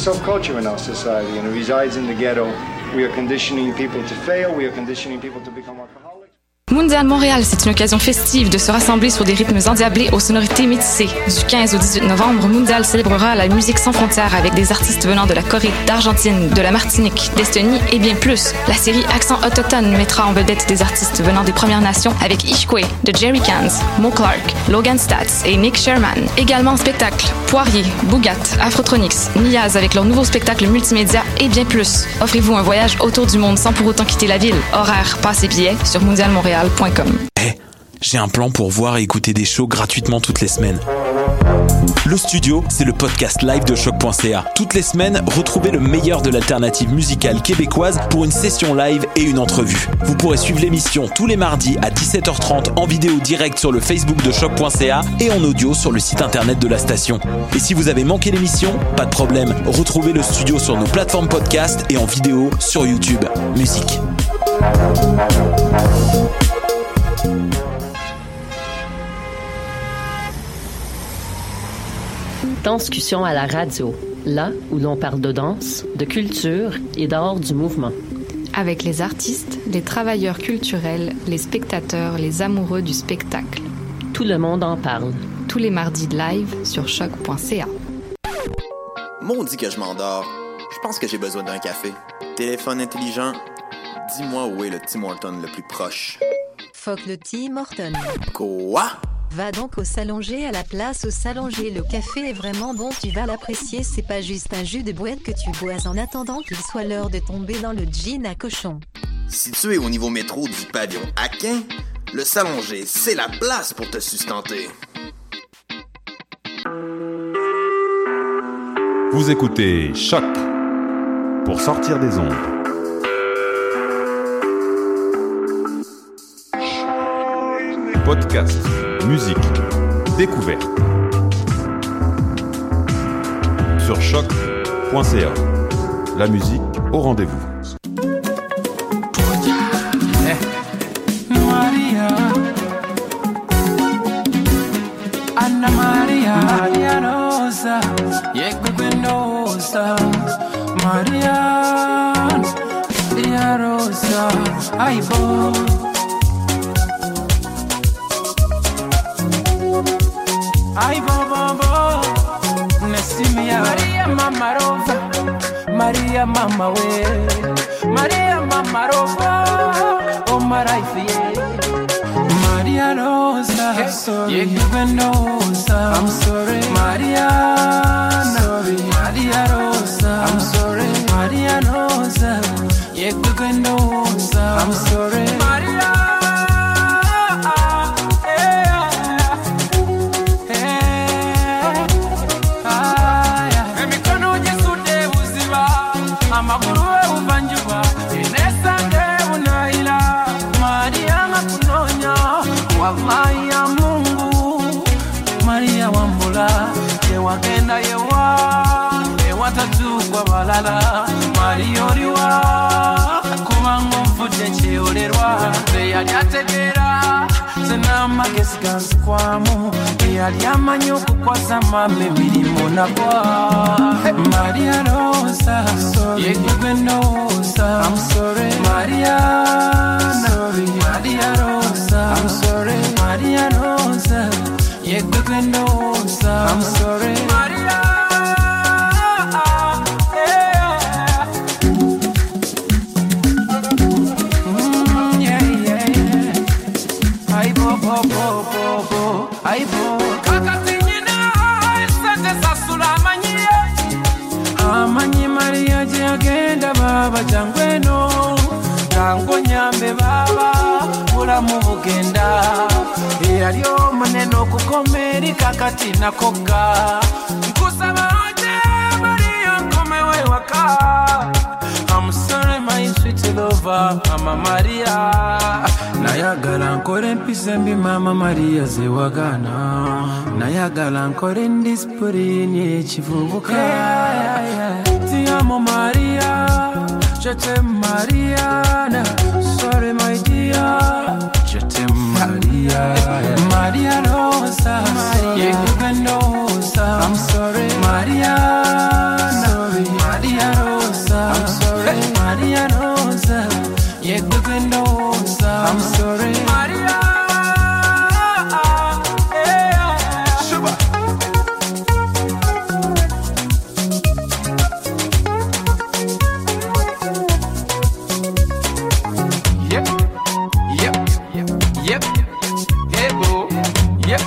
subculture in our society, and it resides in the ghetto. We are conditioning people to fail. We are conditioning people to become alcoholics. Mondial Montréal, c'est une occasion festive de se rassembler sur des rythmes endiablés aux sonorités métissées. Du 15 au 18 novembre, Mondial célébrera la musique sans frontières avec des artistes venant de la Corée, d'Argentine, de la Martinique, d'Estonie et bien plus. La série Accent autochtone mettra en vedette des artistes venant des Premières Nations avec Ishkwe, de Jerry Cans, Mo Clark, Logan Stats et Nick Sherman. Également en spectacle, Poirier, Bougat, Afrotronics, Niaz avec leur nouveau spectacle multimédia et bien plus. Offrez-vous un voyage autour du monde sans pour autant quitter la ville. Horaires, passes et billets sur mondialmontréal.com. Hey, j'ai un plan pour voir et écouter des shows gratuitement toutes les semaines. Le Studio, c'est le podcast live de choc.ca. Toutes les semaines, retrouvez le meilleur de l'alternative musicale québécoise pour une session live et une entrevue. Vous pourrez suivre l'émission tous les mardis à 17h30 en vidéo direct sur le Facebook de choc.ca et en audio sur le site internet de la station. Et si vous avez manqué l'émission, pas de problème, retrouvez le Studio sur nos plateformes podcast et en vidéo sur YouTube. Musique. Danscussion à la radio, là où l'on parle de danse, de culture et d'art du mouvement. Avec les artistes, les travailleurs culturels, les spectateurs, les amoureux du spectacle. Tout le monde en parle. Tous les mardis de live sur choc.ca. Maudit que je m'endors. Je pense que j'ai besoin d'un café. Téléphone intelligent, dis-moi où est le Tim Hortons le plus proche. Fuck le Tim Hortons. Quoi? Va donc au Salonger à la place au Salonger. Le café est vraiment bon, tu vas l'apprécier. C'est pas juste un jus de boîte que tu bois en attendant qu'il soit l'heure de tomber dans le gin à cochon. Situé au niveau métro du pavillon Aquin, le Salonger, c'est la place pour te sustenter. Vous écoutez Choc pour sortir des ondes. Podcast, musique, découverte. Sur choc.ca. La musique au rendez-vous. Maria, Anna Maria, Maria Rosa, Yekubenosa, Maria, Maria Rosa, Aibo. Ay bobo, Nessimia, Maria Mama Rosa, Maria Mama we, Maria Mama Rosa, oh Marifie, Maria Rosa, sorry, Yekubenosa, I'm sorry, Maria, sorry, Maria Rosa, I'm sorry, Maria Rosa, Yekubenosa, I'm sorry, Maria. Maria Mungu, Maria Wambula, Ewagenda yewa, Ewatatu kwa balala, Maria Oriwa, Kumangu mfute cheolerwa, Yali ategera, Zenama kesikansi kwamu, Yali amanyoku kwa samame milimo na kwa. Maria Rosa, Yekubenosa, I'm sorry, Maria, sorry, Maria Rosa, I'm sorry, Maria Rosa, Yekubenosa, I'm sorry, Maria. Amanyi Maria jagenda baba jangweno Tango nyambe baba bulamu bugenda Eyalyo maneno kukomeri kakati nakoga Nkusaba oje Maria nkomewe waka I'm sorry my sweet lover Mama Maria Nayagala nkore mpise mbi Mama Maria zewagana Nayagala nkore ndispuri ekivubuka Ti amo Maria Je t'aime Mariana Sorry my dear Je t'aime Maria Maria Rosa Yekubenosa I'm sorry Mariana Yep. Hey boo. Yep.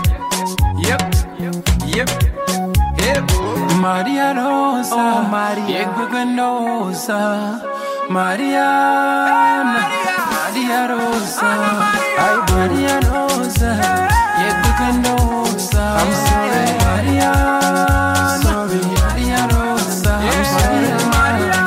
Hey boo. Maria Rosa. Oh Maria. Guganosa. Mariana. Maria Rosa. Ay Maria Rosa. Guganosa. I'm sorry, Mariana. Sorry, Maria Rosa. I'm sorry, Maria.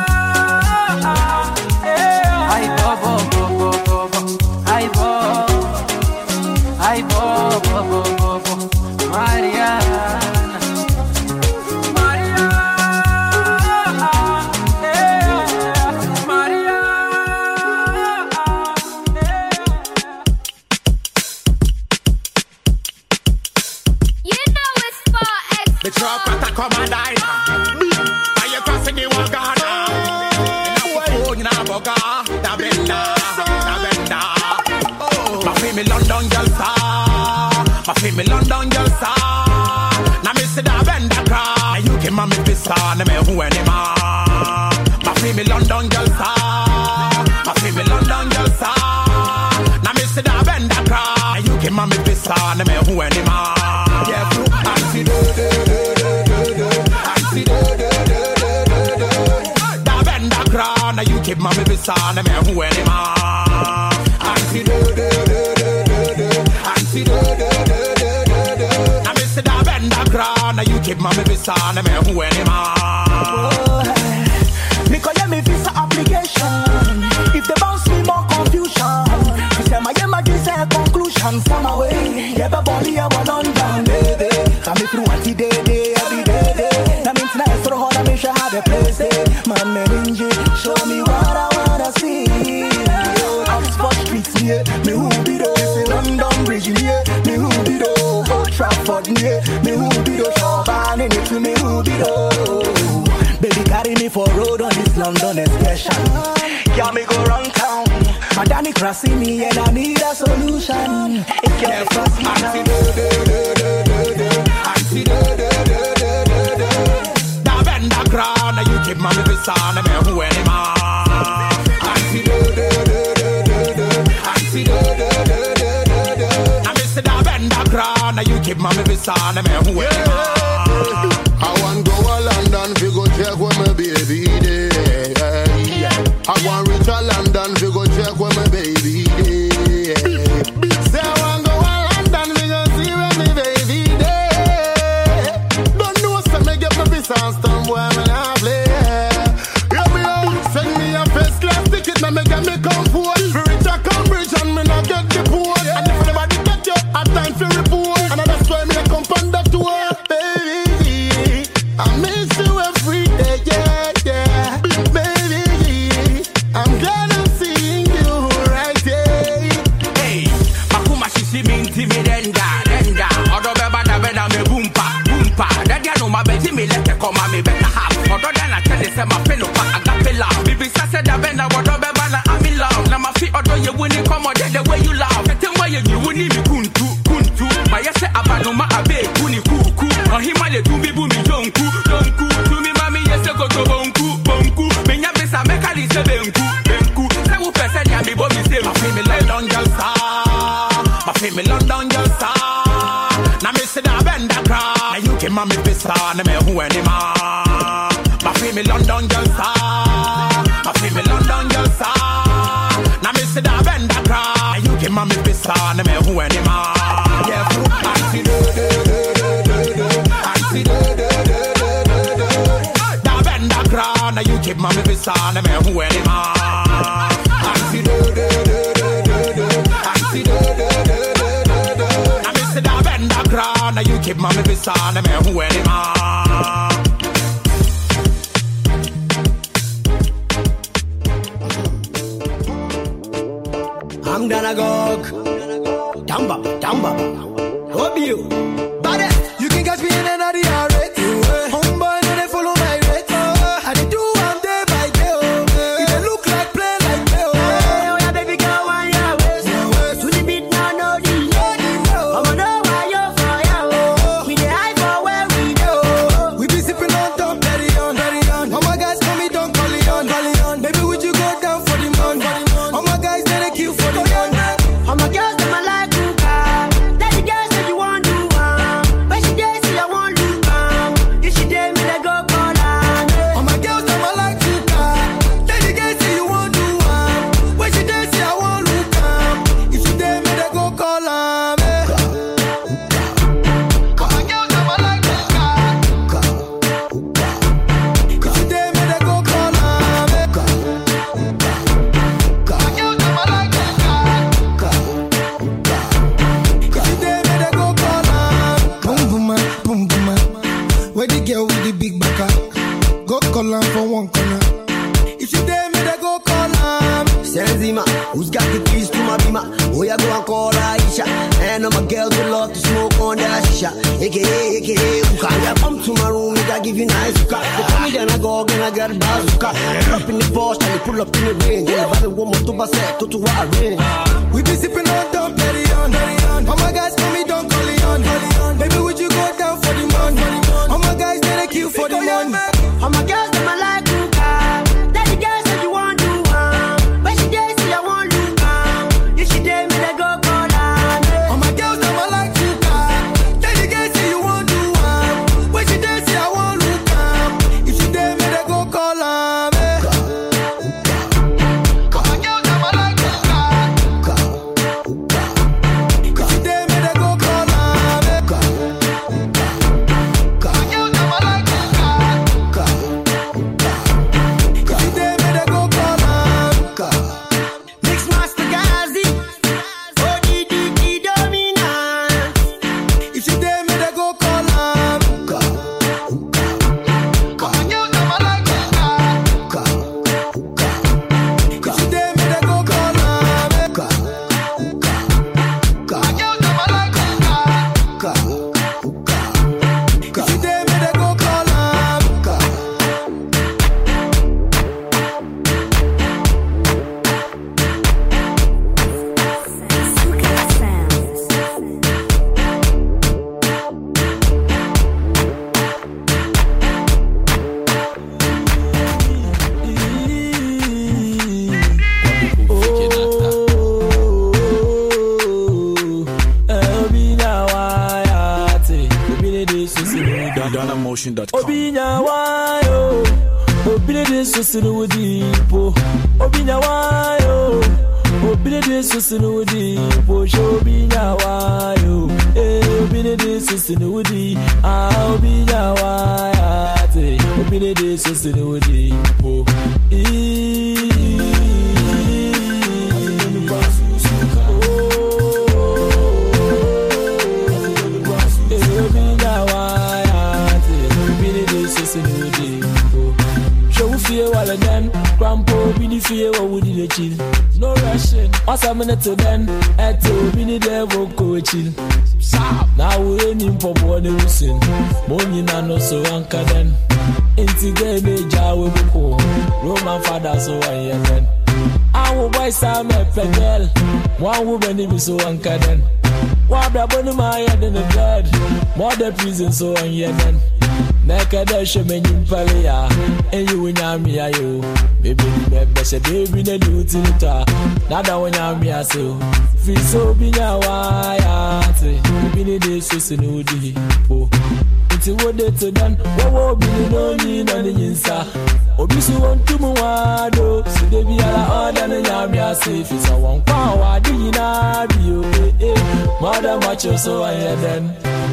Me London girl star. Now me see that bend that cry. You can me pissa, na me who anymore. Ma fi me London girl star. Ma fi me London girl star. Now me see that bend that cry. You can me pissa, na me who anymore. Yeah, Auntie do do do do do. Auntie do do do do do. That bend that cry. Now you can me pissa, na me who anymore. Auntie do do do do do. Auntie do do do. Now you keep my visa and me who anymore. Because yeah, me visa application. If they bounce me more confusion. You say my game against a conclusion from my way. Yeah, but body I want on down, baby. So me through what day every day. That means nice for all I make sure how the place man, me ninja, show me what I wanna see. Oxford streets near me who be those. London Bridge near me who be those. Trafford near me who be those. Shawban in it to me who be those. Baby carry me for road on this London excursion. Can me go round town. My Danny crossing me and I need a solution. It can't cross me now. Auntie do do do do do. Da bend da crown, you keep my visa and me who anymore. Auntie do do do do do. Auntie do do do do do. I miss da bend da crown, you keep my visa and me who anymore. I want go to London, we go check where my baby day. I want reach to London, we go check where my baby day. Say I want go to London, we go see where my baby day. Don't know, so me get my visa and stamp where me not play. Yeah, me out, send me a first class ticket, me get me comfort. For reach to Cambridge and me not get the port. And if nobody get you, I time for report. And that's why me come on that tour, baby. I miss you every day, yeah. Baby, I'm gonna see you right there. Hey, Makuma shishi minti mi denda. Odo beba da beda me boompa. Daddy no my beti me let come me better half. Odo dana tell you say my pelo pa agapela. Bibi sa said da benda odo beba na I'm in love. Na my feet odo you winning come on the way you love. Tell why you winning me kuntu. My yes abano ma abe kuni kuku. On him ale tu bibu mi donku. To me mami yes go to bonku. Me nya besa me kali se benku. Say who person ya me bo mi say. My feel me London girl star. My feel me London girl star. Na me say da bend da cry. You keep mami pesa na me who anymore. My feel me London girl star. My feel me London girl star. Na me say da bend da cry. You keep mami pesa na me who anymore. Yeah, Auntie do do do do do. Auntie do do do do do. Da bend da crown, you keep my visa na me who anymore. Auntie do do do do do. Auntie do do do do do. I miss da bend da crown, you keep my visa na me who anymore. I'm gonna go. Tamba. Hope you. But you can catch me in another rate. Homeboy, they follow my rate. I do one day by day. It look like play like play. Oh yeah, baby girl, one your waist. To the beat now, no delay. I'ma know why you're fire. We the high for where we go. We be sipping on top, very on. All my guys call me Don Corleone. Baby, would you go down for the money? All my guys, they kill for the money. All my girls. one called Aisha. And all my girls who love to smoke on that shisha. AKA, hookah. Come to my room, nigga, give you nice hookah. They call me then I go, then I get a bazooka. Pull up in the Porsche, and they pull up in the range. Yeah, but the woman to Basset, to what rain. We be sipping on Dom Perignon. All my guys call me Don Corleone. Baby, would you go down for the money? All my guys, they kill for the money. All my girls, them I like hookah. Tell the girls that you want to when she dare say I want to if she dare me, they go call her. All my girls, them I like hookah. Tell the girls say you want to when she dare say I want to if she dare me, they go call her. Obinya wayo, obile de susinu wodipo. Obinya wayo, obile de susinu wodipo. Obinya wayo, obile de susinu wodi. Obinya wayo, obile de susinu wodipo. Grandpa, be the fear what would you chill? No rushing. What's a minute to then? At two, be the devil go chill. Now we're in for one listen. Money no so anchor then. Into game, Jawa Buko. Roman father so I am then. I will buy some pedal. One woman is so anchor then. What about my head in the bed? More the prison so I am then. Nakada shemenyin palia, and you win me ayo. Baby, baby, say baby, ne do tilta. Nada win me aso. Free so be na wayate. Baby, ne de so sinudi po. Until what they to done, what be no need on the insa. Obisu want to muado. So they be ala order na nyami asafe. It's a one power, do you na be okay? Mother macho so I then.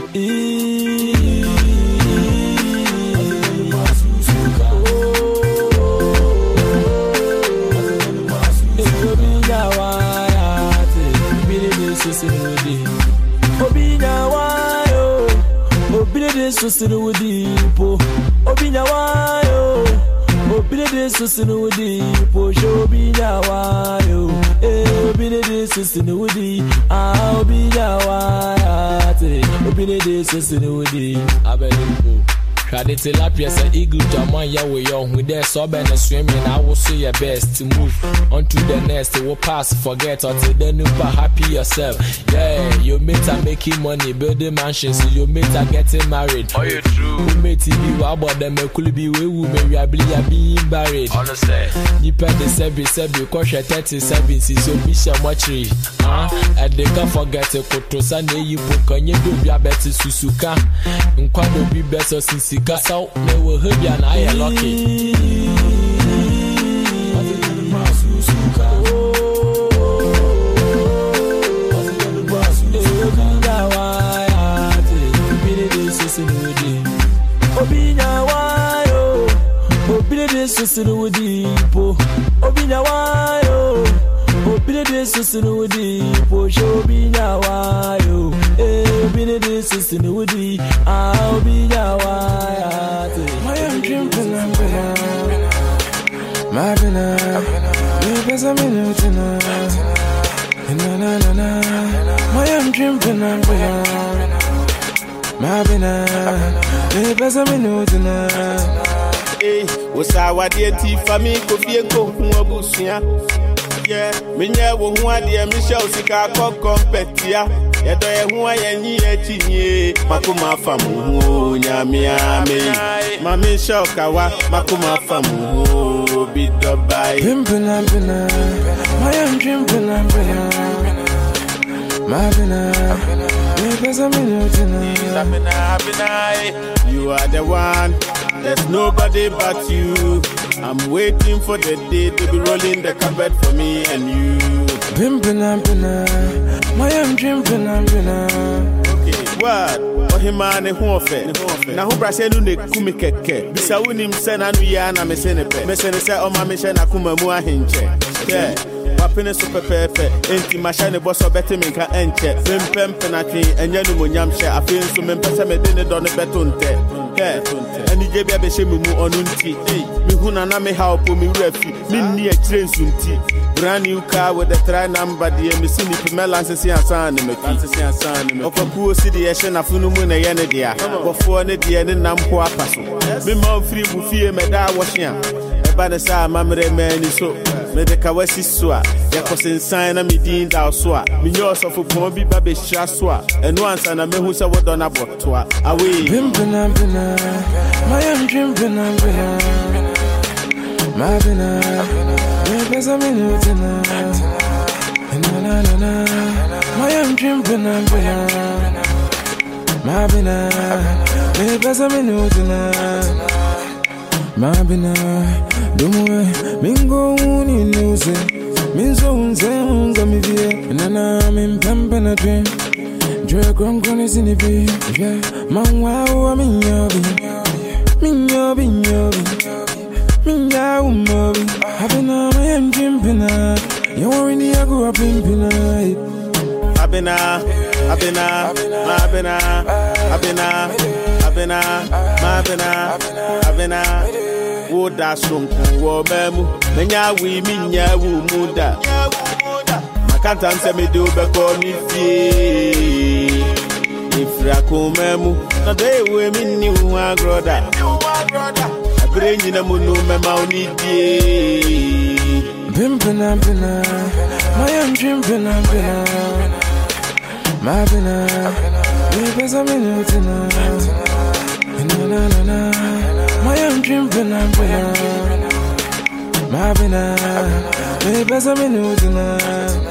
Obinya wayo, obile de susinu wodipo. Obinya wayo, obile de susinu wodipo. Obinya wayo, obile de susinu wodi. Obinya wayo, obile de susinu wodi. Abelipo. Try to tell up yes, eagle Jaman Yahweh young with their sub and swimming. I will say your best to move on to the next. Will pass, forget until then you happy yourself. Yeah, your mates are making money, building mansions, your mates are getting married. Oh, you true. Who made TV about them? Could be we will maybe I being buried. Honestly, you pay the sebi, cause 37 so be so much. And they can't forget a koto Sunday you book on your do your better Susuka. And quite be better since got out, they will hurt you and I am lucky. Obinya wayo, obile de susinu wodipo. Obinya wayo, obile de susinu wodipo. Obinya wayo, obile de susinu wodi. Obinya wayo. My am dreaming, my bina, you best a minute, na na na na. dreaming, I'm my bina, the best of me know tonight. Hey, what's our dear tea for me? Coffee and coke, Mobusia. Yeah, Minya won't want dear Michelle Sika Competia. Yet I want any etching, Makuma Famu, Yamiami, Mammy Shokawa, Makuma Famu, beat the by Pimpin' and Pina, my own dreaming and my bina. You are the one, there's nobody but you. I'm waiting for the day to be rolling the carpet for me and you. Pimpin' my own dream okay, what? Oh, him and who fair. Now, who brashed no ne kumi keke. Bisa unim sena no ya na mesenepe. Mesenese o ma mission akuma mu ahinche. Yeah. Wapene super pepe, enti mashane bosso bete minka enche. Pimpem penatri, enye no munyam she. Afin so mempesa medene done betunte. Yeah, any jebia be shemu mu onunti. Mi huna na me help me refi. Mi ni e train sunti. Brand new car with the try number. The me see ni pimela ansesi ansane me. Ansesi ansane me. Okoku osi di eshe na funu mu na yene dia. Bofo ne dia ne nam ho apaso. Me man free bu fie me da washia. Eba ne sa mamre mani so. Me de kawasi soa. Ya kosensan na me din da so a. Me nyo so fo pon bi ba be hira so a. Eno ansa na me hu se wodo na boto a. Away. Pimpina my own dream my bina. My best of me know tonight. My own dream my bina. My best of me know tonight. My bina. Dumwe mingo uni nuse. Minzo unze unga mi vie. Nana mimpempe na dream. Dre kongkone sinipi. Yeah. Mangwa minyobi. Minyobi. Minya umobi, Abena, my engine pina. You already grew up in Pina. Abena, Woda Sunku, Wobemu, Menya, we minya muda. Makanta semi do bekoni fee. If Rakumemu, no day we mean you agroda. Bring in a munu me mauni di. Pimpina, my own dream pina. My bina, the best of me know tonight. My own dream pina. My bina, the best of me know tonight.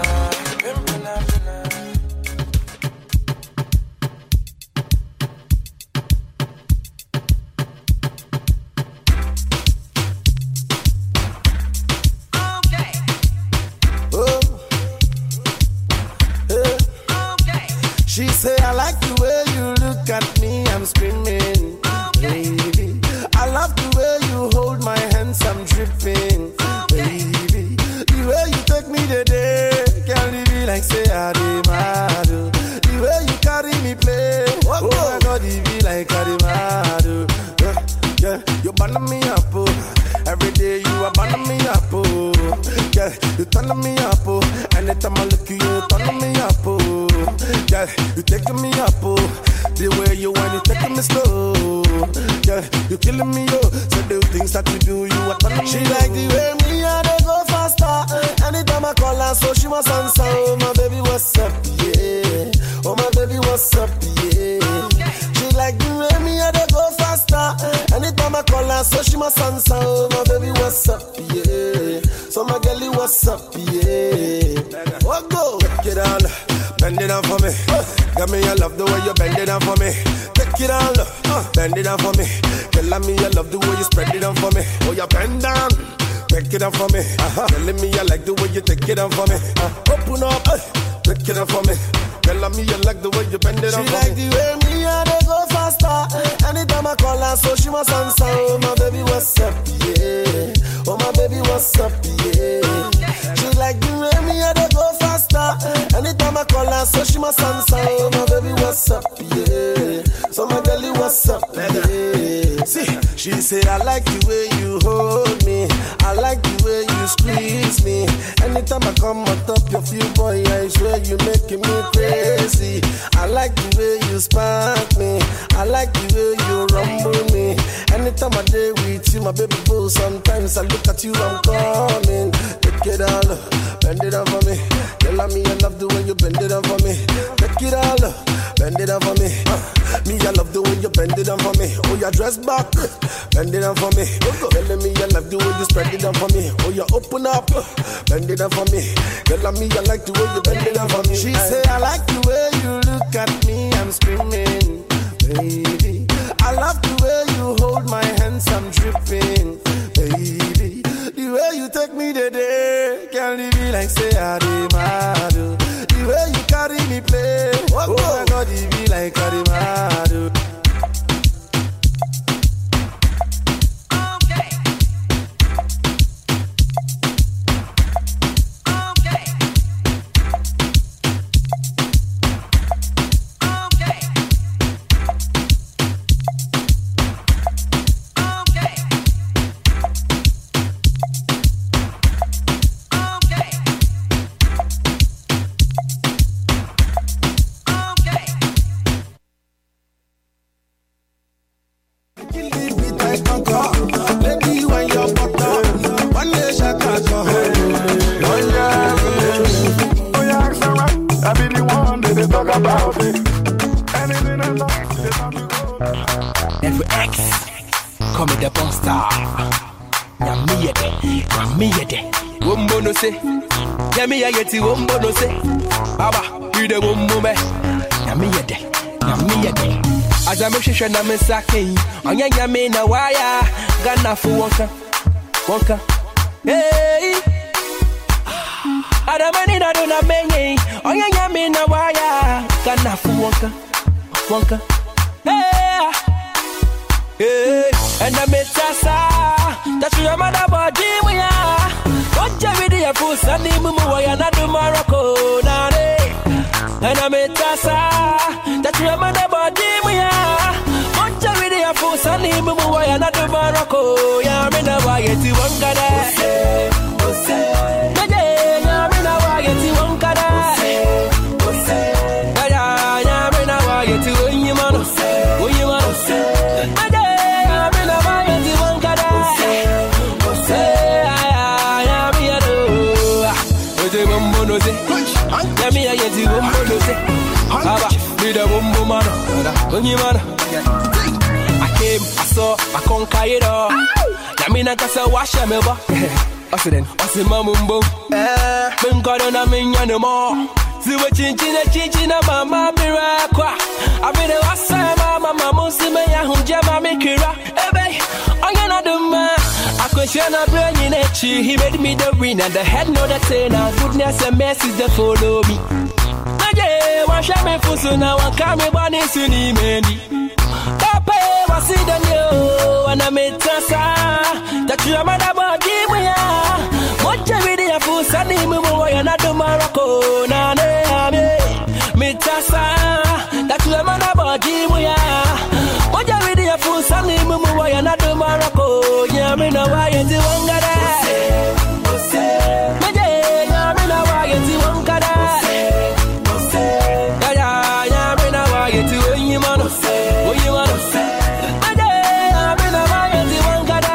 She say, I like the way you look at me, I'm screaming. Baby, I love the way you hold my hands, I'm dripping. Baby, the way you take me today, can't leave me like say I did mad. The way you carry me play, oh my God, it be like I did mad. Yeah, you burn me up, oh. Every day you are burning me up, oh. Yeah, you turn me up, oh. Anytime I look at you, turn me up, oh. Yeah, you taking me up, oh. The way you want, you taking me slow. Yeah, you killing me, oh. So the things that you do, you are turning me. She like the way me and they go faster. Anytime I call her, so she must answer. Oh my baby, what's up, yeah. Oh my baby, what's up, yeah. She like the way me and they go faster. Anytime I call her, so she must answer. Oh my baby, what's up, yeah. So my girlie, what's up, yeah. What go? Take it all, bend it down for me. Got me, I love the way you bend it down for me. Take it all, bend it down for me. Tell me I love the way you spread it down for me. Oh, you bend down, take it down for me. Telling me I like the way you take it down for me. Open up, take it down for me. Tell me you like the way you bend it down for me. She like the way me and they go faster. Anytime I call her, so she must answer. Oh my baby, what's up, yeah. Oh my baby, what's up, yeah. She like the way me and they go faster. Anytime I call her, so she must answer. Oh my baby, what's up, yeah. So my girlie, what's up, yeah. See, she say I like the way you hold me. I like the way you you squeeze me. Anytime I come on top of you, boy, I swear you making me crazy. I like the way you spark me. I like the way you rumble me. Anytime I day with you, my baby boo, sometimes I look at you, I'm coming. Take it all, bend it up for me. Tell me I love the way you bend it up for me. Take it all, bend it up for me. Me, I love the way you bend it up for me. Oh, your dress back, bend it up for me. Telling me I love the way you spread it up for me. Oh, you open up, bend it up for me. Telling me I like the way you bend it up for me. She say I like the way you look at me, I'm screaming, baby. I love the way you hold my hands, I'm dripping, baby. The way you take me today, can't leave me like say I did mad. The way you carry me play, oh my God, it be like I did mad. Yami ayeti wombo no se Baba, you the wombo me Yami yede Azame shisha na mesake Onya yami na waya Gana fu wonka Hey Adamani na do na menye Onya yami na waya Gana fu wonka Hey And I met Sasa That's your mother body we are Javidi afu sani mumu waya na do Morocco nare. And I met Tasa that you man about Dimia. What Javidi afu sani mumu waya na do Morocco. Ya mina waya ti wangada. Ya mina waya ti wangada. Ya mina waya ti wanyimano. Yami ayeti wombo no se Baba, be the wombo man Onyi man I came, I saw, I conquer it all Yami na kasa washa me ba Osiden, osima mumbo Bengado na minya no more Ziwe chinchina mama mirakwa Abide wasa mama musi me ya hunja mami kira Ebe, onye na duma Akweshana brain in echi He made me the winner The head know the tainer Goodness and mercy they follow me Naje, washa me fusu na wakame bani suni mendi Papa, wasi the new Wana metasa That you are mad about Dimia Moja vidi ya fusa ni mumu waya na do Morocco Nane ame Metasa That you are mad about Dimia Moja vidi ya fusa ni mumu waya na do Morocco Yami na waya ti wangada Maje yami na waya ti wangada Yami na waya ti wanyimano Maje yami na waya ti wangada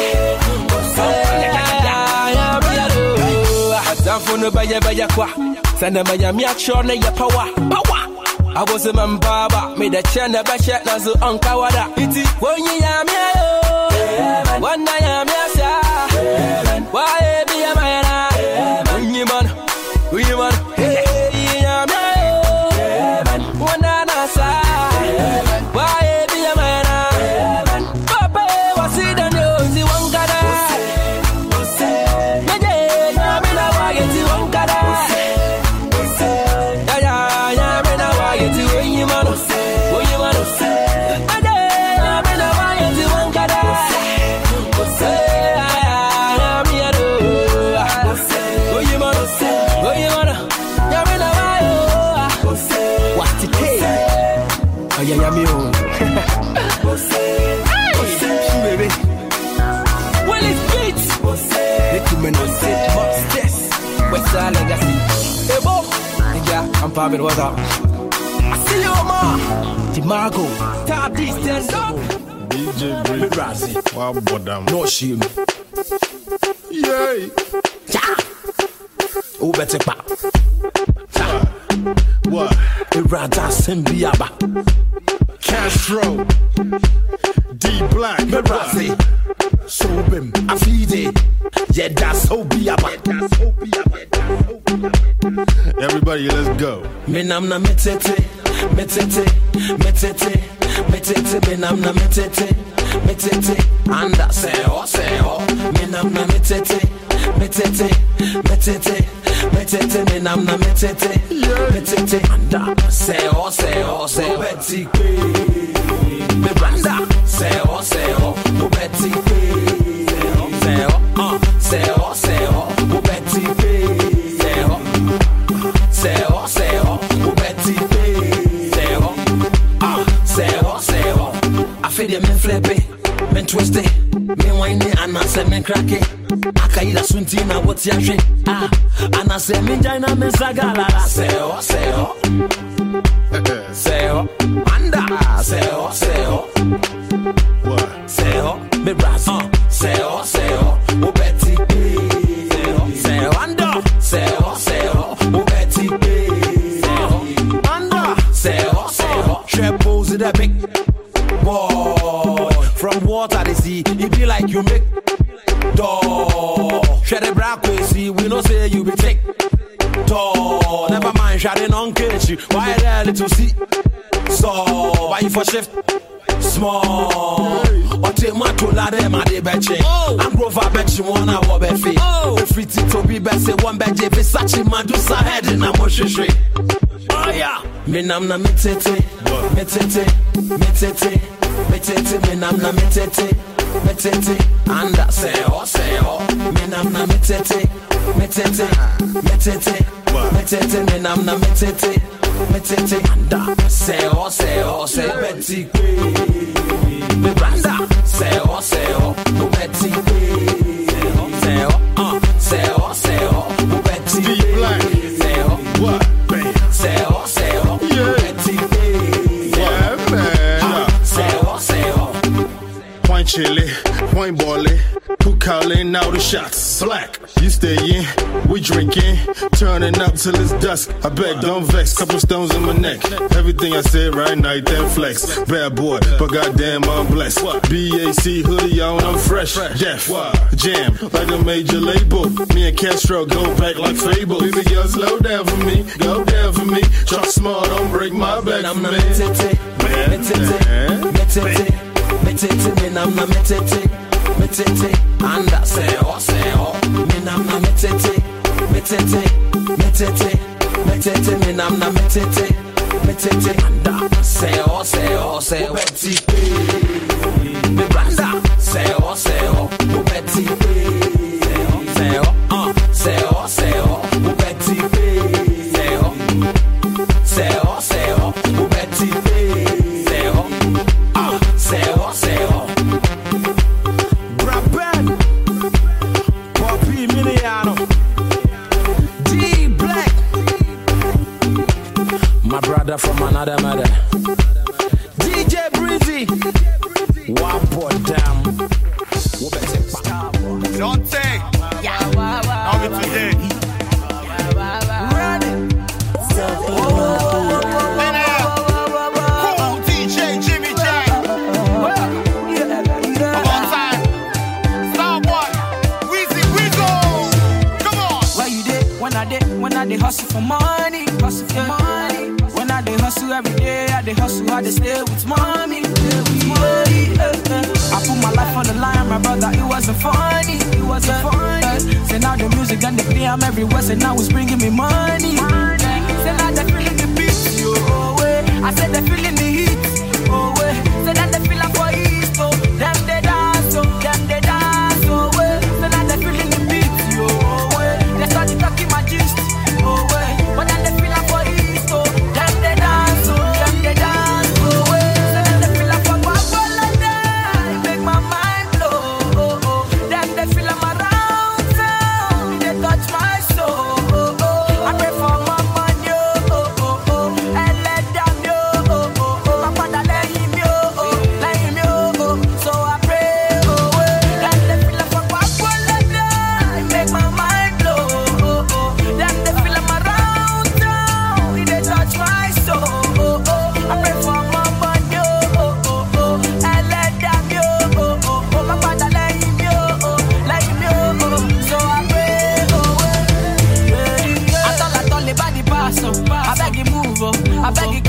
Yami ya do Zamfuno baya kwa Sanda mayami achone ya power I was a man baba Made a chanda basha nazo ankawada Iti wonyi yami ayo Wana yami asa Wae biya mayana Unyi man Hey yami ayo Wana nasa Wae biya mayana Papa wasida nyozi wangada Meje yami na wageti wangada Yami na wageti unyi man Yami oh baby. Well it's beats. a legacy. Hey, Bo, yeah, I'm popping, what's up? I see you, ma. DiMarco, top these 10 dog. DJ Breezy, wow, bodam, no shame. Yay! Who better pop? What? Irada Sembiaba, Castro, D Black, Merazi, Sobim, Afide, yeah, that's Obiaba. Everybody, let's go. Menamna metete, metete, metete, metete, menamna metete, metete, anda seo, seo, menamna metete, metete, metete, metete, menamna metete, metete, anda seo, seo, seo, Betty me branda, seo, seo, Betty seo, seo, seo, Betty seo, seo, seo, Betty seo, seo, seo. I feel the men flippy, men twisty, men whiny, and I say men cracky. Akaida suntina, what's your shit? And I say men jaina men sagala. Seo, seo, seo, anda, seo, seo. What? Seo, me brazo, seo, seo, Betty seo, seo, anda, seo, seo, Betty seo, anda, seo, seo. Triples in the big boy. From water to sea, it be like you make door. Share the black crazy, we no say you be take door. Never mind, shouting on catch you. Why there little see? So why you for shift? Small. Or take my to la dem a de betche. I'm Grover bet you wanna walk bet fee. Free to be best say one bet je Versace Medusa head in a motion street. Oh yeah. Me nam na metete, metete, metete, metete, me nam na metete, metete, anda seo, seo, me nam na metete, metete, metete, metete, me nam na metete, metete, anda seo, seo, seo, Betty me branda, seo, seo, Betty seo, seo, seo, Betty D Black, seo, what? seo, seo, Betty Yeah, man. seo, seo. Point chili, point bally. Who calling out the shots? Black, you stay in, we drinking, turning up till it's dusk. I beg, don't vex, couple stones in my neck. Everything I said right night, then flex. Bad boy, but goddamn I'm blessed. BAC hoodie on, I'm fresh. Def, jam, like a major label. Me and Castro go back like Fable. Baby girl, slow down for me, go down for me. Talk small, don't break my back for me. Metete, me nam na metete, metete, anda seo, seo, me nam na metete, metete, metete, metete, me nam na metete, metete, anda seo, seo, seo, Betty me branda, seo, seo, Betty seo, seo, seo, Betty seo, seo, seo, Betty seo, seo, seo. Braben, Poppy Miliano, D Black, my brother from another mother, DJ Breezy, one boy damn. Don't take, how we today? Cool DJ Jimmy J. Alongside Starboy, Weezy Weezo. Come on. Where you did? When I did hustle for money, hustle for money. When I did hustle every day, I did hustle, I did stay with mommy. I put my life on the line, my brother, it wasn't funny, it wasn't funny. Say now the music and the play, I'm everywhere, say now it's bringing me money. Say now they're feeling the beat, oh way. I said they're feeling the heat, oh way. Say that they feel like for East, oh. Them they dance, oh way. Say now they're feeling the beat, oh way. They started talking my gist, oh way. But then they feel like for East, oh. Them they dance, oh way. Say that they feel like for Guapo like that, make my mind blow, oh. Them they feel like my round town, they touch my soul.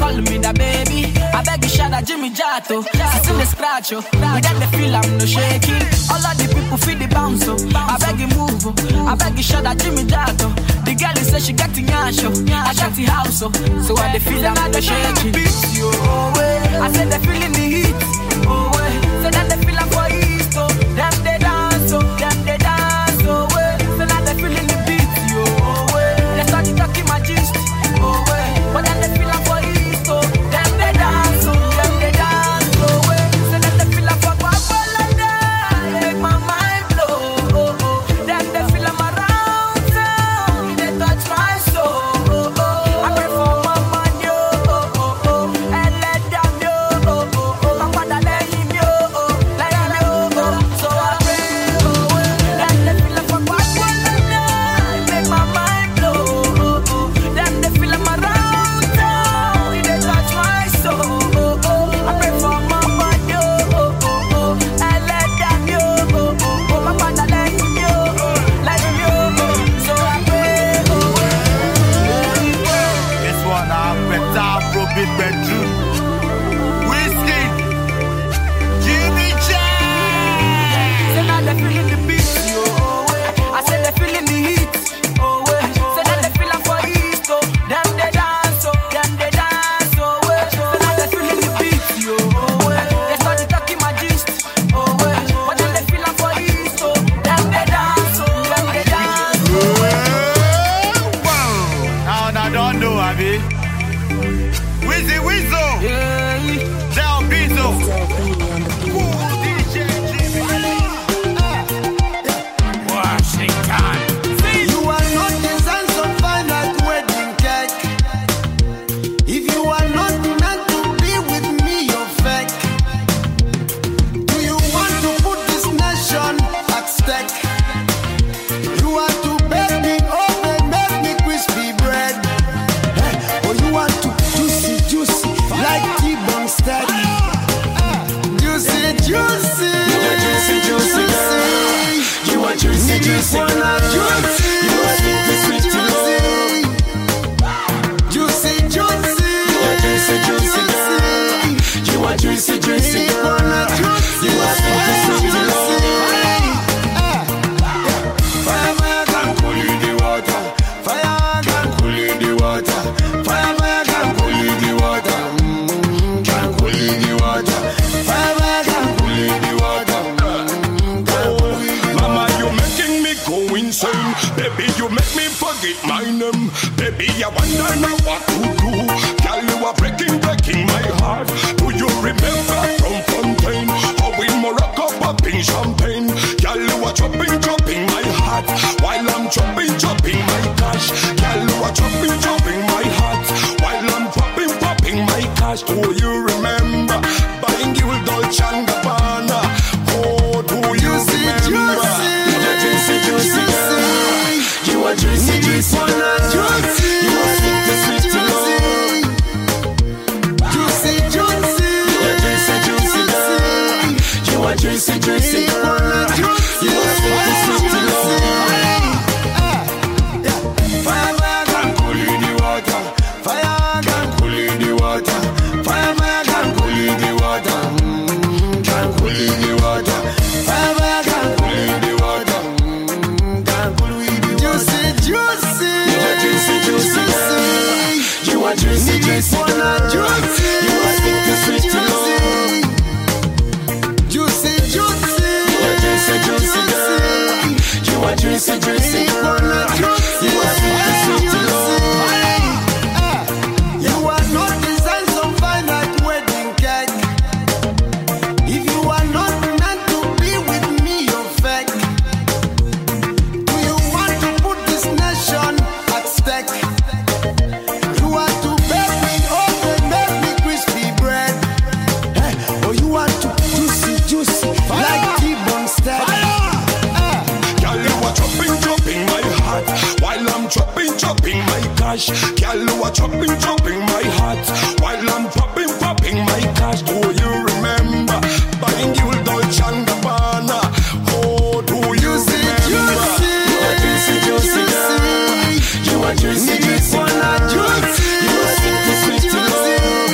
call me the baby. I beg you shout at Jimmy Jato. Sit in the scratch, oh. We get the feel I'm no shaking. All of the people feel the bounce, oh. I beg you move, oh. I beg you shout at Jimmy Jato. The girl is say she got the yash, oh. I got the house, oh. So I the feel I'm no shaking. I said they feeling the heat, oh way. Say that they feel like for East, oh. Them they dance, oh. Them they dance, oh way. Say that they feeling the beat, yo, oh way. They start talking my gist, oh way. But then they feel like for East, oh. Them they dance, oh. Them they dance, oh way. Say that they feel like for Guagualada. Make my mind blow, oh oh. Them they feel like my round town. They touch my soul, oh oh. I pray for my man, yo, oh oh oh. And let them yo, oh oh oh. My father let him yo, oh. Let him yo, oh. So I pray, oh oh. Them they feel like for Guagualada. Make my mind blow, oh oh. Them they feel like my round town. They touch my soul, oh oh. I pray for my man, yo, oh oh oh. And let them yo, oh oh oh. My father let him yo, oh. Let him yo, oh. So I pray, oh oh. This one I better Afrobeat bedroom. Whiskey, Jimmy Jam. Say now they feeling the beat, yo, oh way. I said they feeling the heat, oh way. Say that they feeling for East, oh. Them they dance, oh. Them they dance, oh way. Say now they feeling the beat, yo, oh way. They start talking my gist, oh way. But then they feeling for East, oh. Them they dance, oh. Them they dance, oh way. Now I don't know, Abby. Wizzy Wizzo. Del Bizzo. DJ Jimmy. Washington. You are not designed so fine like wedding cake. If you are not meant to be with me, you're fake. Do you want to put this nation at stake? You want to bake me up and make me crispy bread. Or you want to juicy like T-bone steak. Juicy, juicy. You are juicy, juicy. You are juicy. You are sweet, sweet, Juicy, juicy. You are juicy, juicy. You are juicy, juicy. You are sweet, sweet, Fire can cool you the water. Fire can cool you the water. Fire can cool you the water. Can cool you the water. Fire can cool you the water. Mama, you making me go insane. Baby, you make me forget my name. Baby, I wonder now what to do. Girl, you are breaking my heart. Do you remember from Fontaine? How in Morocco popping champagne? Girl, you are chopping my heart. While I'm chopping my cash. Girl, you are chopping my heart. While I'm popping my cash. Do you remember buying you Dolce & Gabbana? Oh, do you remember? You are juicy, juicy. You are juicy, juicy. You are sweet, sweet, Juicy, juicy. You are juicy, juicy. You are sweet, sweet. Fire can cool you the water. Fire can cool you the water. Fire can cool you the water. Can cool you the water. Fire can cool you the water. Can cool you the water. Juicy, juicy. You are juicy, juicy. You are juicy, juicy. You are sweet, sweet. Juicy, juicy. You are juicy, juicy. You are juicy, juicy. You are sweet, sweet. You are not designed so fine like wedding cake. If you are not meant to be with me, you're fake. Do you want to put this nation at stake? You want to bake me up and make me crispy bread. Or you want to juicy like T-bone steak. Girl, you are chopping my heart. While I'm chopping my cash. Girl, you are chopping my heart. While I'm popping my cash. Do you remember buying you Dolce & Gabbana? Oh, do you remember? You are juicy, juicy. You are juicy, juicy. You are sweet, sweet.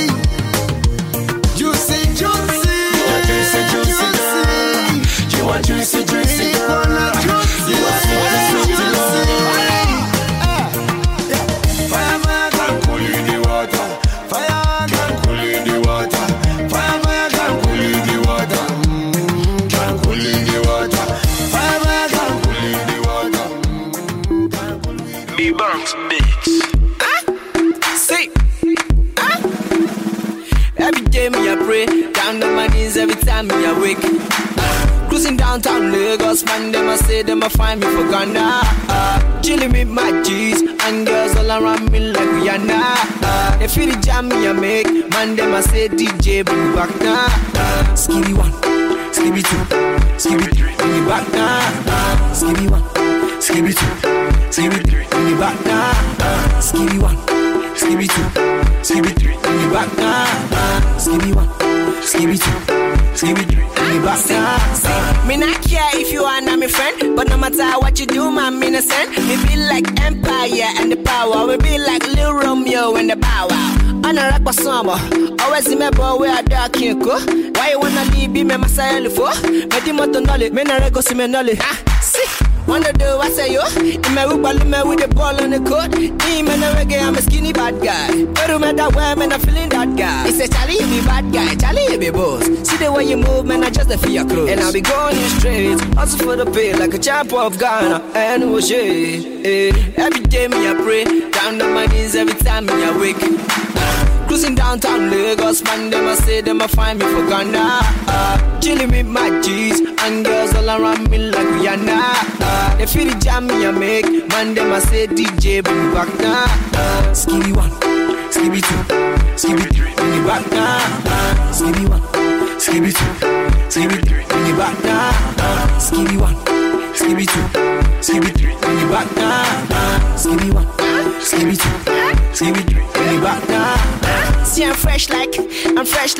day me I pray, down on my knees every time me awake. Cruising downtown Lagos, man, them I say them I find me for Ghana. Chilling with my G's and girls all around me like Rihanna. They feel the jam me I make, man, them I say DJ bring me back now. Skibby 1, Skibby 2, Skibby 3, bring me back now. Skibby 1, Skibby 2, Skibby 3, bring me back now. Skibby 1, Skibby 2, Skibby 3, bring me back now. Skibby 1, Skibby 2, Skibby 3, bring me back now. Me not care if you are not my friend, but no matter what you do, man, me innocent. Me be like Empire and the power. We be like Lil Romeo and the Bow Wow. On a rock for summer, always remember where I dark can't go. Why you wanna leave me, my Messiah for? Me the motor knowledge, me not go see me knowledge. See. Wanna do I say yo? In my Uber, with the ball on the court. In my reggae, I'm a skinny bad guy. But no matter where, man, I'm feeling that guy. He said, Charlie, you be bad guy. Charlie, you be boss. See the way you move, man, I just feel your clothes. And I'll be going in straight, also for the pay, like a champ of Ghana. And we'll shade. Every day, me, I pray. Down on my knees every time me awake. Cruising downtown Lagos, man, them I say them I find me for Ghana. Chilling with my G's and girls all around me like Rihanna. They feel the jam me I make, man, them I say DJ bring me back now. Skibby 1, Skibby 2, Skibby 3, bring me back now. Skibby 1, Skibby 2, Skibby 3, bring me back now. Skibby 1, Skibby 2, Skibby 3, bring me back now. Skibby 1, Skibby 2, Skibby 3, bring me back now. See, I'm fresh like, I'm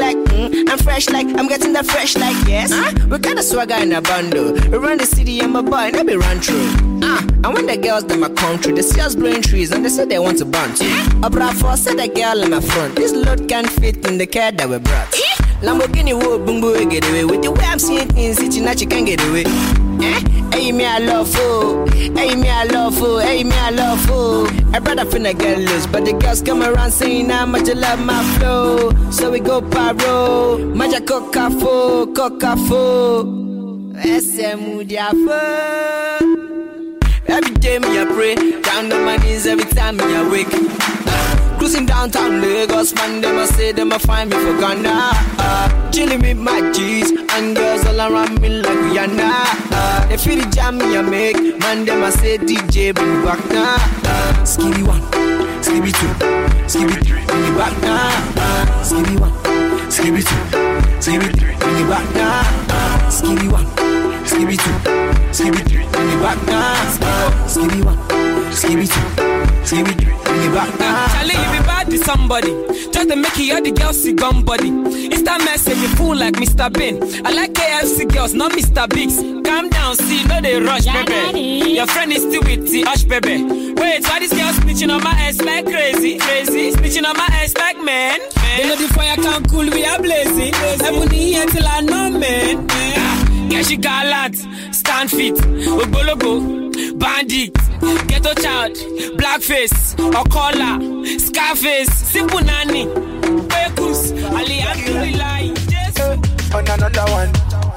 getting that fresh like, yes. We got a swagger in a bundle. We run the city and my boy, they be run through. And when the girls them a come through, they see us blowing trees and they say they want to bounce. A bravo said the girl in my front. This load can't fit in the car that we brought. Lamborghini wood, boom, boom, get away. With the way I'm seeing things, it's not you can get away. Hey, me, I love food. Hey, me, I love food. Hey, me, I love food. I brother finna get loose, but the girls come around saying how much you love my flow. So we go paro, maja coca-fo. Every day me I pray, down on my knees every time me awake. Cruising downtown Lagos, man, them I say them I find me for Ghana. Chilling with my G's and girls all around me like Rihanna. They feel the jam me I make, man, them I say DJ bring me back now. Skibby 1, Skibby 2, Skibby 3, bring me back now. Skibby 1, Skibby 2, Skibby 3, bring me back now. Skibby 1, Skibby 2, Skibby 3, bring me back now. Skibby 1, Skibby 2, Skibby 3, bring me back now. Charlie, you be bad to somebody, just to make you all the girls see gun body. It's that message you fool like Mr. Bean. I like KFC girls, not Mr. Biggs. Calm down, see, no they rush, baby. Your friend is still with the hush, baby. Wait, why this girl snitching on my ass like crazy? Snitching on my ass like man. They know the fire can't cool, we are blazing. I'm on the here till I know, man. Yeah, she gallant, stand fit, Ogologo, bandit, ghetto child, blackface, Okola, Scarface, simple nanny, Bekus, Ali Abdulilai, on another one.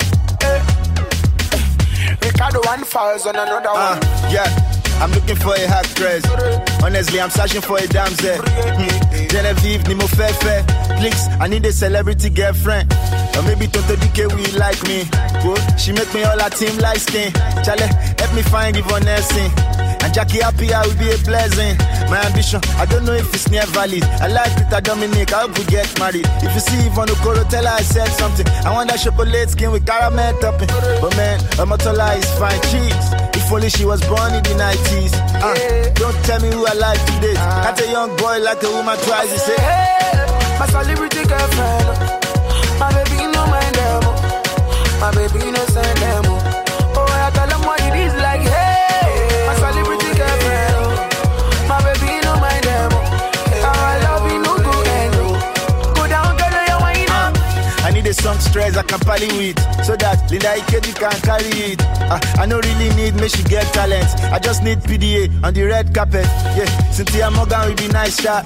Ricardo 1000 on another one. Yeah. I'm looking for a hot dress. Honestly, I'm searching for a damsel. Genevieve, Nimo Fefe. Please, I need a celebrity girlfriend. Or maybe Toto DK will like me. She make me all her team like skin. Charlie, help me find Yvonne Nelson. And Jackie Happy, I will be a blessing. My ambition, I don't know if it's near valid. I like Peter Dominic, I hope we get married. If you see Yvonne Okoro, tell her I said something. I want that chocolate skin with caramel topping. But man, Omotola is fine cheese. If only she was born in the 90s. Don't tell me who I like today. Got a young boy like a woman twice. He say, hey, my celebrity girlfriend. My baby no mind them. My baby no send them. Oh, I tell them what it is like. Hey, my celebrity girlfriend. My baby no mind them. I love you no go end. Go down, girl, you wind up. I need a song stress I can party with, so that Linda Ikedi can carry it. I don't really need me, she get talent. I just need PDA on the red carpet. Yeah, Cynthia Morgan will be nice shot.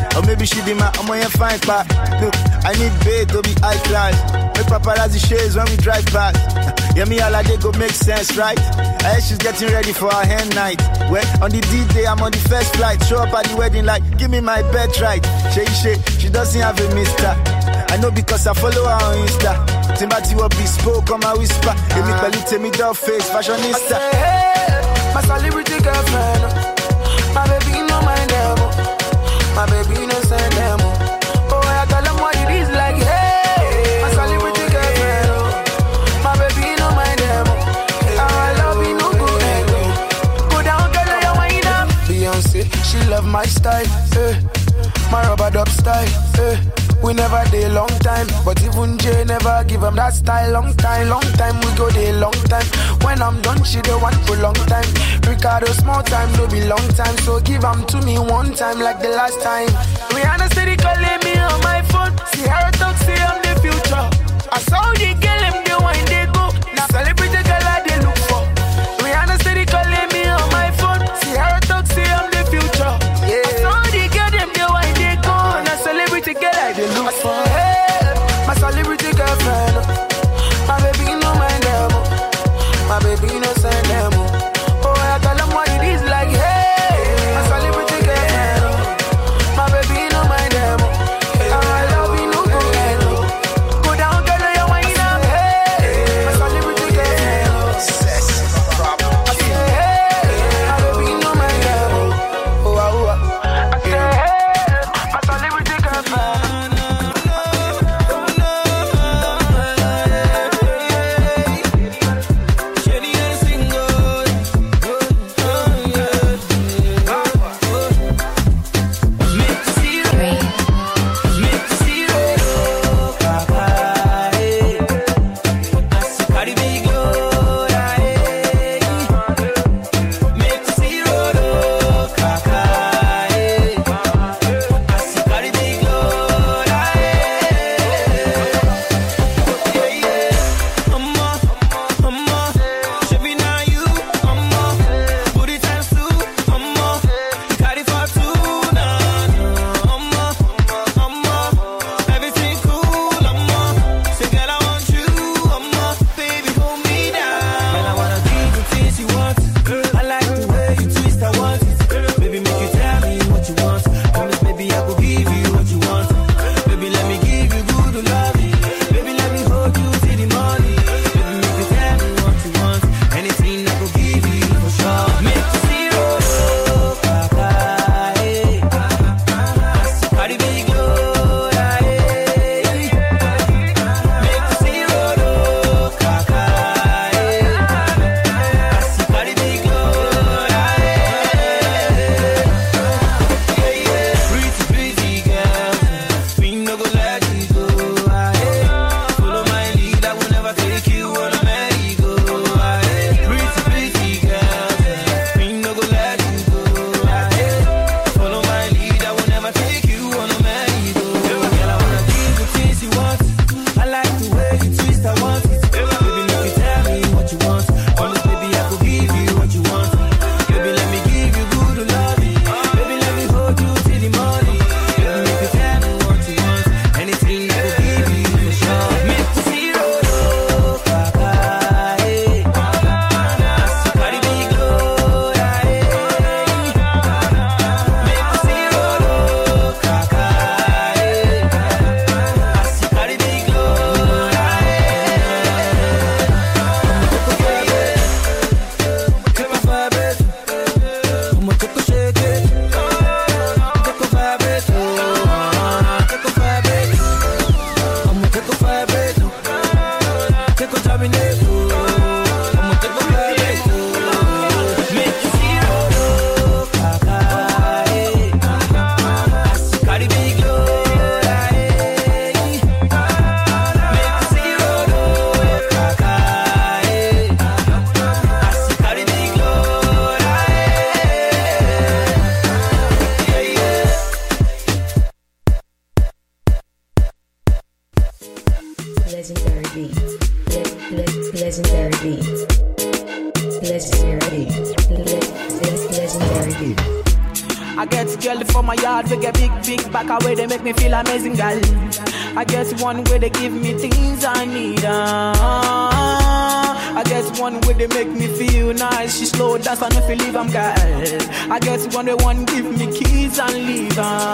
Or maybe she be my fine part. Look, I need babe to be high class. Make paparazzi shades when we drive past. Yeah, me all day go make sense, right? I heard she's getting ready for her hen night. Well, on the D-Day, I'm on the first flight. Show up at the wedding like, give me my bed right. She doesn't have a mister. I know because I follow her on Insta. Timothy will be spoke on my whisper. Give me belly, tell me the face, fashionista. I say, hey, my celebrity girlfriend. My baby, no mind them. My baby, no send them. Oh, I tell them what it is like, hey, my celebrity girlfriend. My baby, no mind them. I love you, no good. Go down, girl, you wind up. Beyonce, she love my style, my rubber dub style, We never day long time, but even Jay never give him that style. Long time, we go day long time. When I'm done, she the one for long time. Ricardo, small time, no be long time. So give them to me one time like the last time. Rihanna steady calling me on my phone. See her talk, say I'm the future. I saw the girl, them the wine they go. Now celebrate the girl I they look for. Rihanna steady calling me on my phone. See her talk, say I'm the future. Yeah. I saw the girl, them the wine they go. Now celebrity girl I they look for. Hey, my celebrity girlfriend. My baby no mind them. My baby no send them. Oh, I tell them what it is like. Hey, my celebrity girlfriend. My baby no mind them. I love you no go ahead. Go down, girl, you wind up. Hey, my celebrity girlfriend. I say, hey, my baby no mind them. Oh, I say, hey, my celebrity girlfriend. I get girl for my yard, we get big back away, they make me feel amazing, girl. I get one way they give me things I need. I get one way they make me feel nice. She slow dance and if you leave, I'm girl. I get one way one give me keys and leave.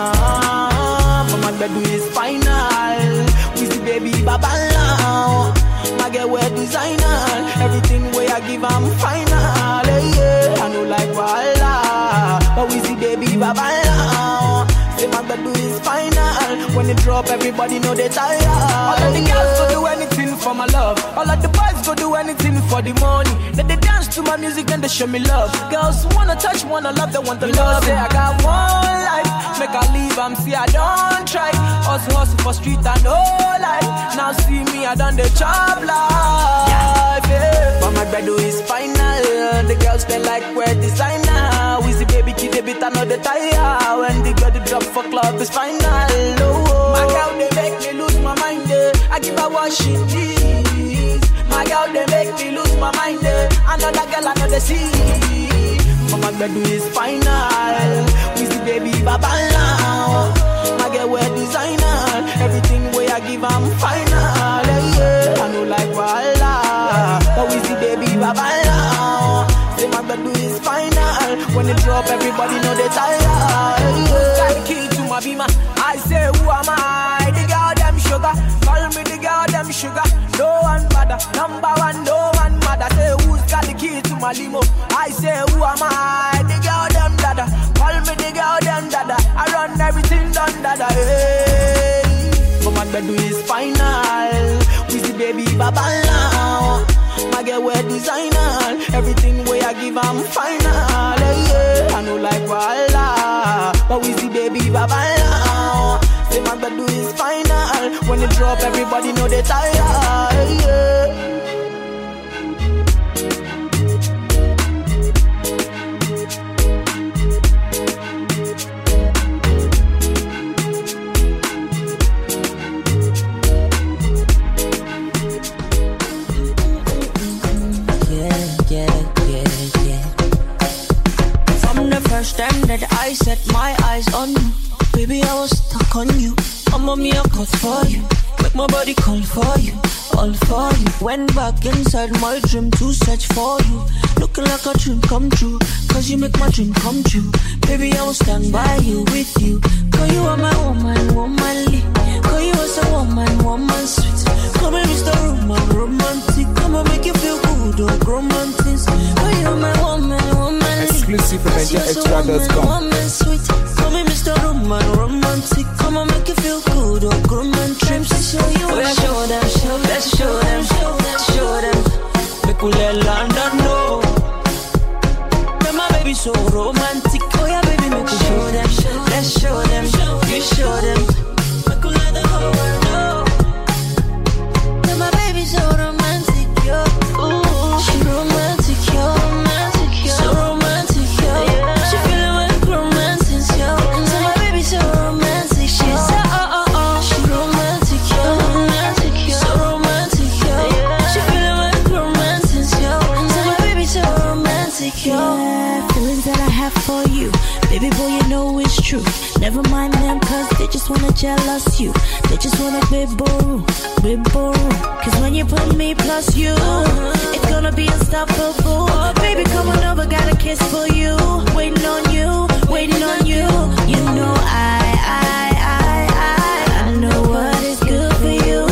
But my bed is final. We see baby baba now. My girl wear designer. Everything way I give, I'm final. Yeah, I know like Walla. But we see baby baba now. Say my bed is final. When it drop, everybody know they tired. All of the girls go do anything for my love. All of the boys go do anything for the money. Then they dance to my music, then they show me love. Girls wanna touch, wanna love, they want the love. Say I got one life, make I leave, I'm see I don't try. Hustle for street and no life. Now see me, I done the job life. Yeah. But my bread is final. The girls they like wear designer. We see baby kid, they beat another tire. When they got the drop for club, it's final. Oh. My girl, they make me lose my mind. I give her what she needs. My girl, they make me lose my mind. Another girl, another see. But my girl is final. We see baby baba now. My girl wear designer. Everything way I give, I'm final. Yeah, I know like Walla. But we see baby baba now. Say my girl is final. When it drop, everybody know they tired. Got the key to my beamer. I say who am I? The girl them sugar. Call me the girl them sugar. No one bother. Number one, no one mother. Say who's got the key to my limo? I say who am I? The girl them dada. Call me the girl them dada. I run everything done dada. Hey. But my bed is final. We see baby baba now. My girl wear designer. Everything way I give, I'm final. Yeah, I know like Walla. But we see baby baba now. Say my bed is final. When it drop, everybody know they tired. Yeah. First time that I set my eyes on you, baby, I was stuck on you. I'm a mere cut for you, make my body call for you, all for you. Went back inside my dream to search for you, looking like a dream come true, cause you make my dream come true. Baby, I will stand by you, with you, cause you are my woman, womanly. Cause you are so woman, woman sweet. Come and Mr. Roman, romantic. Come and make you feel good, oh, romantic. Cause you are my woman, womanly. Exclusive from NigerExtra.com. Woman sweet. Come and Mr. Roman, romantic. Come and make you feel good, oh, romantic. Trips to show you. Oh, yeah, show them, let's show them, show them. Make we let London know. My baby so romantic. Oh yeah, baby, make we show them, let's show them, you show them. Make we let the whole world know. My baby so romantic, yo. Ooh, she romantic, yo, romantic, yo. So romantic, yo. She feeling like romantic, yo. So my baby so romantic, she's so she romantic, yo, romantic, yo. So romantic, yo. She feeling like romantic, yo. So my baby so romantic, yo. Feelings that I have for you, baby boy, you know it's true. Never mind them, cause they just wanna jealous you. They just wanna be boo. Cause when you put me plus you, it's gonna be unstoppable. Baby, come on over, got a kiss for you. Waiting on you, waiting on you. You know I know what is good for you.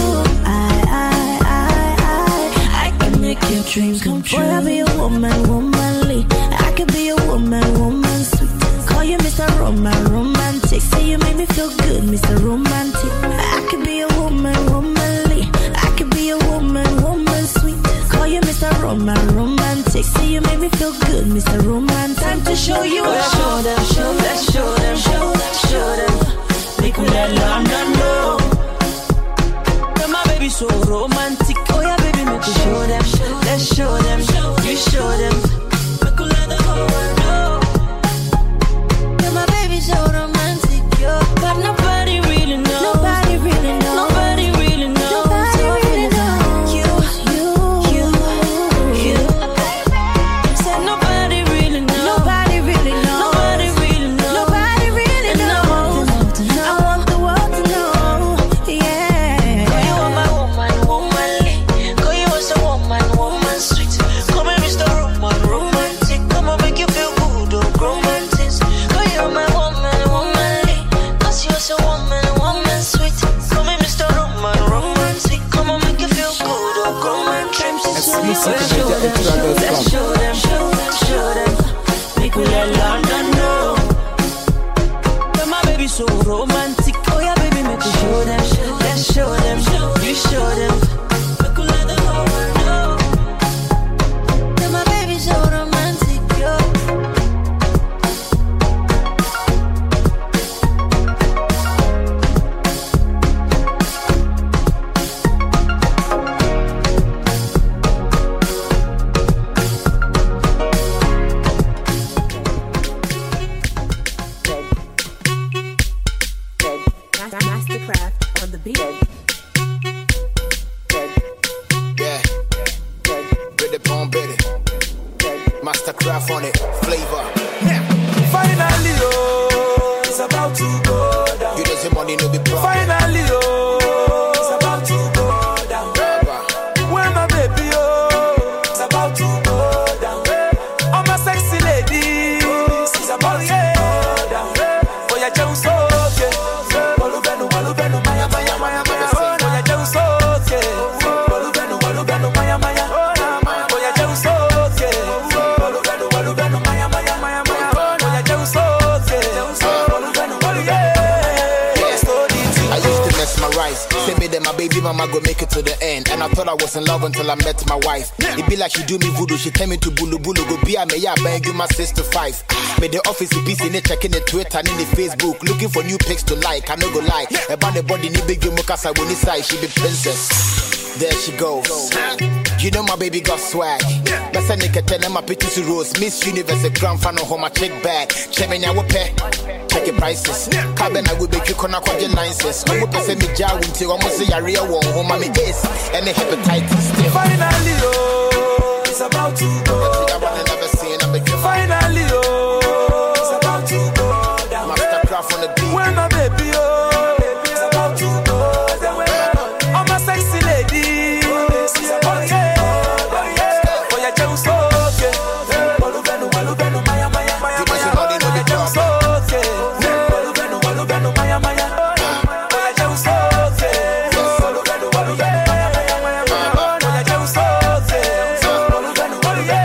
I can make your dreams come true. Boy, I'll be a woman, womanly. I could be a woman, woman sweet. Call you Mr. Roman, romantic. Say you make me feel good, Mr. Romantic. I could be a woman, womanly. I could be a woman, woman sweet. Call you Mr. Roman, romantic. Say you make me feel good, Mr. Romantic. Time to show you. Oh, yeah, show them, let's show them, show them. Make me let London know. My baby so romantic. Oh yeah, baby, make me show them, let's show them, you show them. Make me let the whole world know. My baby so romantic, yo. But nobody really knows. Nobody really knows. Nobody really knows. Nobody really knows. You. Said nobody really knows. Nobody really knows. Nobody really knows. Nobody show them, you show them. Make we let the whole world know that my baby so romantic, yo. Mastercraft on the beat. Yeah, with the bomb bitty. Mastercraft on it, flavor. Finally, oh, it's about to go down. You know the money no be problem. Finally, oh, it's about to go down. Where my baby, oh, it's about to go down. Oh, my sexy lady, it's about to go down. Oh, yeah, just okay. Walubenu, walubenu, maya, maya, maya, maya. Oh, yeah, just okay. Walubenu, walubenu, maya, maya. Oh, yeah, just okay. Walubenu, walubenu, maya, maya, maya, maya. Oh, yeah, just okay. Walubenu, walubenu. I used to mesmerize. Say me that my baby mama go make it to the end. And I thought I was in love until I met my wife. It be like she do me voodoo. She tell me to bulu bulu. Go be a me ya bang you my sister 5. Made the office piece in it, checking the Twitter and in the Facebook. Looking for new pics to like. I no go lie. About the body ni big you mukasa when he say she be princess. There she goes. You know my baby got swag. Best I nigga tell them my pictures to rose. Miss Universe a grand final home my check bag. Chemenya wope. Check your prices. Cabin I will make you corner quite your licenses. I will send me jar until almost say a real one. Home my ace and the hepatitis still. Finally, oh, it's about to go. Never seen I'm a finally, oh, it's about to go down. Mastercraft on the beat. Where my baby, oh, it's about to go down. Oh, my sexy lady, it's about to go down. Oh, yeah, just okay. Walubenu, walubenu, maya, maya, maya, maya. Oh, yeah, just okay. Walubenu, walubenu, maya, maya. Oh, yeah, just okay. Walubenu, walubenu, maya, maya, maya, maya. Oh, yeah, just okay. Walubenu, walubenu.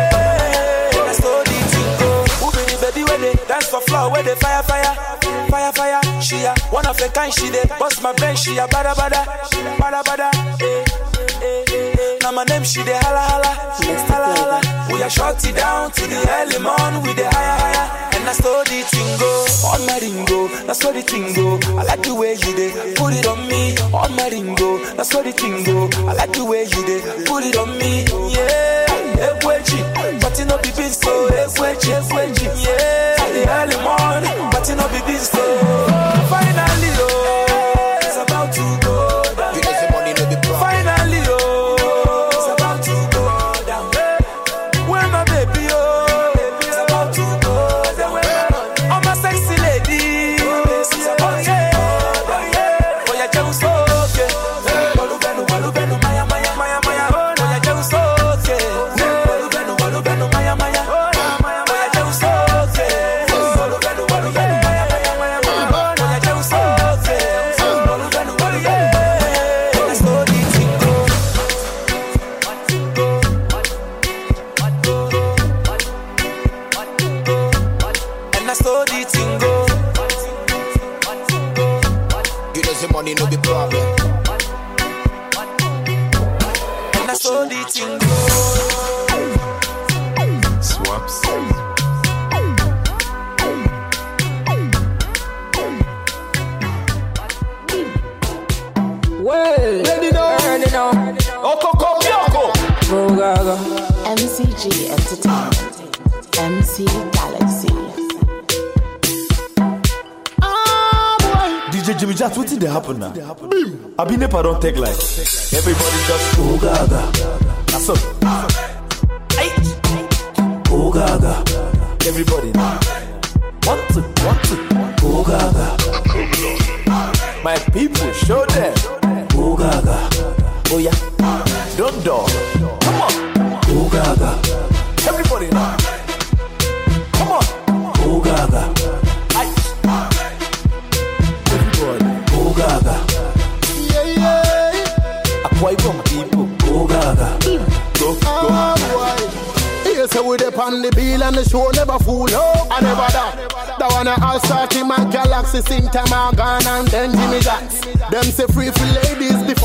Dance for floor where the fire, fire, fire, fire. She a one of a kind. She dey bust my brain. She a bada, bada, bada, bada. Eh, eh, eh. Now my name she dey holla, holla, holla, holla. We are short it down to the early morning with the higher, higher. And I saw the thing go on my ringo. That's what the thing go. I like the way you dey put it on me on my ringo. That's what the thing go. I like the way you dey put it on me. Yeah. But you know be busy, so yeah. The early morning, but you know be busy, so finally, oh, it's about to go down. You know the money no be problem. Finally, oh, it's about to go down. Where my baby, oh, it's about to go down. Oh, my sexy lady, it's about to go down. Oh, yeah, just okay. Walubenu, walubenu, maya, maya, maya, maya. Oh, yeah, just okay. Walubenu, walubenu, maya, maya. Oh, yeah, just okay. Walubenu, walubenu, maya, maya, maya, maya. Oh, yeah, just okay. Walubenu, walubenu. Let's go, Dingo. And I saw the tingo. You know the money no be problem. And I saw the tingo. Swaps. Well, ready now. Okoko Kyoko. Go Gaga. MCG Entertainment. MC Galaxy. DJ Jimmy Jazz, what did happen now? I be never don't take like. Everybody just go Gaga. That's up. Go Gaga. Everybody now. 1, 2, 1, 2. Go Gaga. My people, show them. Go Gaga. Oh yeah. Don't dog. Come on. Go Gaga. Everybody now. Come on. Go Gaga. Everybody. Go Gaga. Yeah, yeah. Akwa Ibom people. Go Gaga. Go. Yes, we dey on the bill and the show never fool. No, I never that. The one all start in my Galaxy, sing time I gone and then Jimmy Jacks. Them say free for ladies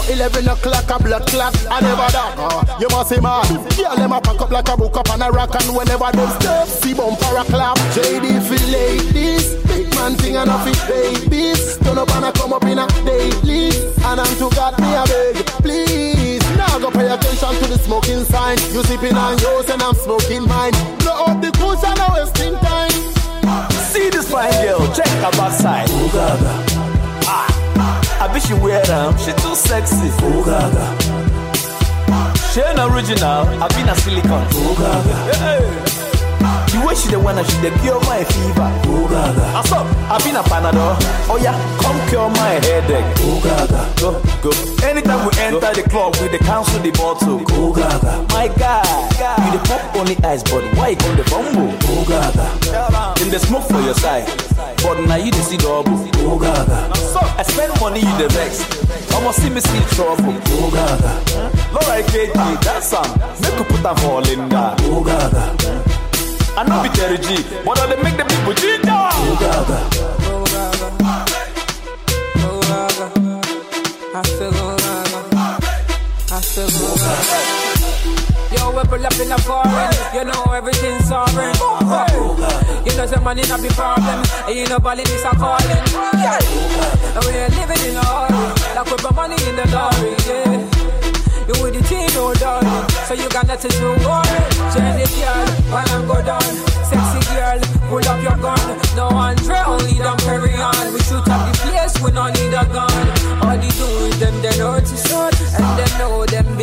11 o'clock a blood clot. I never that. You must say mad. Yeah, them a pack up like a book up on a rock, and whenever them step, see bumper a clap. JD feel ladies, big man thing and off it babies. Turn up and I come up in a daily, and I'm to God me a beg, please. Now go pay attention to the smoking sign. You sipping on yours and I'm smoking mine. Blow up the cushion and wasting time. See this fine girl, check her backside. Oh gaga. I bet she wear them, she too sexy. Oh gaga. She ain't original, I been a silicone. Oh gaga. Hey. The way she the one and she the cure my fever. Oh gaga. I saw, I been a Panadol. Oh yeah, come cure my headache. Oh gaga. Go, go. Anytime we enter the club, we the cancel the bottle. Oh gaga. My guy, you the pop on the ice, but why you come the bumble? Oh gaga. In the smoke for your side, but now you the see double. Oh gaga. So I spend money you the vex. I'ma see me see trouble. Oh gaga. Alright, KG, that's some. Make you put that fall in that. Oh gaga. I know be Terry G, but they make the people ginger. Oh gaga. Oh gaga. Oh gaga. I feel oh gaga. I feel oh gaga. Yo, we pull up in a foreign. You know everything's sovereign. You know some money not be problem. And you know Bali is a calling. And we are living in a hurry. Like we put money in the lorry, yeah. You with the team, no darling. So you got nothing to worry. Jenny girl, when I'm go down. Sexy girl, pull up your gun. No Andre, only them carry on. We shoot up the place, we don't need a gun. All the dudes, them they know it's short. And they know them